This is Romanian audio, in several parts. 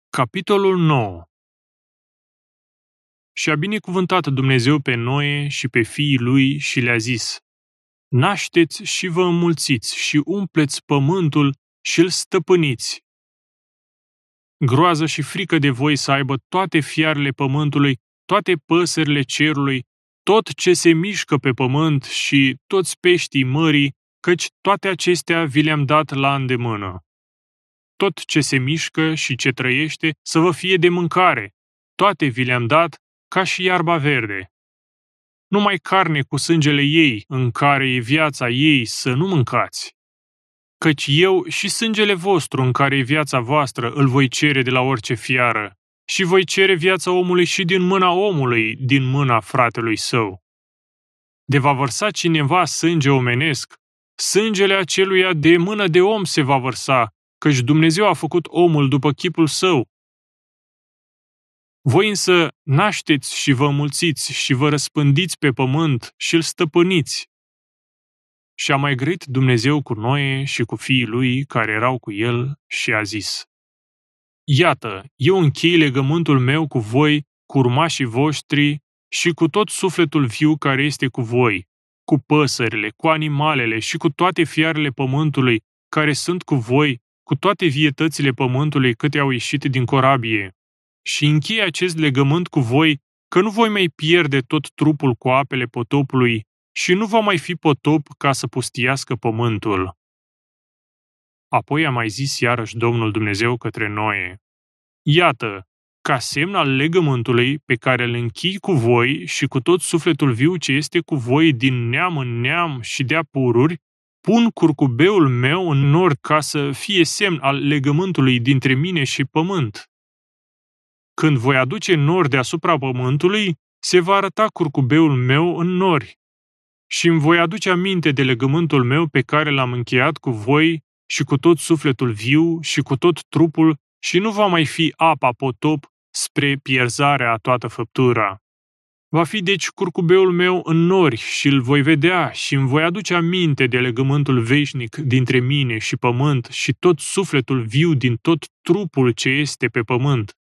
Capitolul 9. Și a binecuvântat Dumnezeu pe Noe și pe fiii lui și le-a zis: nașteți și vă înmulțiți și umpleți pământul și îl stăpâniți. Groază și frică de voi să aibă toate fiarele pământului, toate păsările cerului, tot ce se mișcă pe pământ și toți peștii mării, căci toate acestea vi le-am dat la îndemână. Tot ce se mișcă și ce trăiește să vă fie de mâncare, toate vi le-am dat ca și iarba verde. Numai carne cu sângele ei, în care e viața ei, să nu mâncați. Căci eu și sângele vostru, în care e viața voastră, îl voi cere de la orice fiară, și voi cere viața omului și din mâna omului, din mâna fratelui său. De va vărsa cineva sânge omenesc, sângele aceluia de mână de om se va vărsa, căci Dumnezeu a făcut omul după chipul său. Voi însă nașteți și vă mulțiți și vă răspândiți pe pământ și îl stăpâniți. Și a mai grăit Dumnezeu cu Noe și cu fiii lui care erau cu el și a zis: iată, eu închei legământul meu cu voi, cu urmașii voștri și cu tot sufletul viu care este cu voi, cu păsările, cu animalele și cu toate fiarele pământului care sunt cu voi, cu toate vietățile pământului câte au ieșit din corabie. Și închei acest legământ cu voi, că nu voi mai pierde tot trupul cu apele potopului și nu va mai fi potop ca să pustiască pământul. Apoi a mai zis iarăși Domnul Dumnezeu către Noe: iată, ca semn al legământului pe care îl închei cu voi și cu tot sufletul viu ce este cu voi din neam în neam și de-a pururi, pun curcubeul meu în nord ca să fie semn al legământului dintre mine și pământ. Când voi aduce nori deasupra pământului, se va arăta curcubeul meu în nori. Și îmi voi aduce aminte de legământul meu pe care l-am încheiat cu voi și cu tot sufletul viu și cu tot trupul și nu va mai fi apa potop spre pierzarea a toată făptura. Va fi deci curcubeul meu în nori și îl voi vedea și îmi voi aduce aminte de legământul veșnic dintre mine și pământ și tot sufletul viu din tot trupul ce este pe pământ.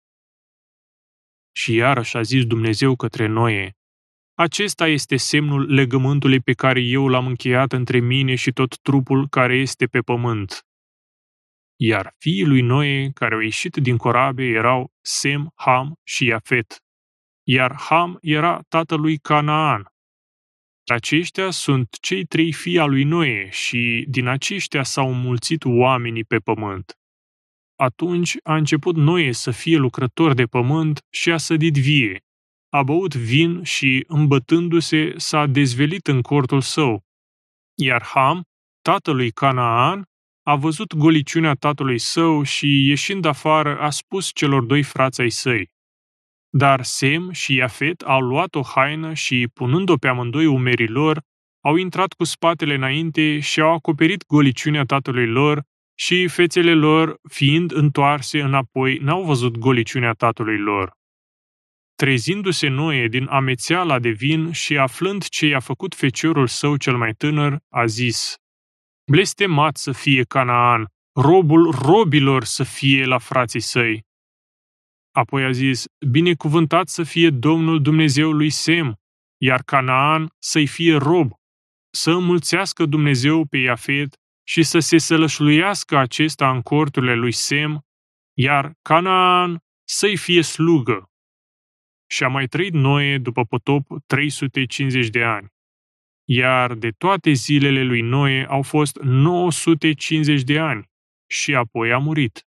Și iarăși a zis Dumnezeu către Noe: acesta este semnul legământului pe care eu l-am încheiat între mine și tot trupul care este pe pământ. Iar fiii lui Noe care au ieșit din corabie erau Sem, Ham și Iafet. Iar Ham era tatălui Canaan. Aceștia sunt cei 3 fii al lui Noe și din aceștia s-au înmulțit oamenii pe pământ. Atunci a început Noe să fie lucrător de pământ și a sădit vie. A băut vin și, îmbătându-se, s-a dezvelit în cortul său. Iar Ham, tatălui Canaan, a văzut goliciunea tatălui său și, ieșind afară, a spus celor 2 frați ai săi. Dar Sem și Iafet au luat o haină și, punând-o pe amândoi umerii lor, au intrat cu spatele înainte și au acoperit goliciunea tatălui lor, și fețele lor, fiind întoarse înapoi, n-au văzut goliciunea tatălui lor. Trezindu-se Noe din amețeala de vin și aflând ce i-a făcut feciorul său cel mai tânăr, a zis: blestemat să fie Canaan, robul robilor să fie la frații săi. Apoi a zis: binecuvântat să fie Domnul Dumnezeu lui Sem, iar Canaan să-i fie rob, să înmulțească Dumnezeu pe Iafet și să se sălășluiască acesta în corturile lui Sem, iar Canaan să-i fie slugă. Și a mai trăit Noe după potop 350 de ani. Iar de toate zilele lui Noe au fost 950 de ani și apoi a murit.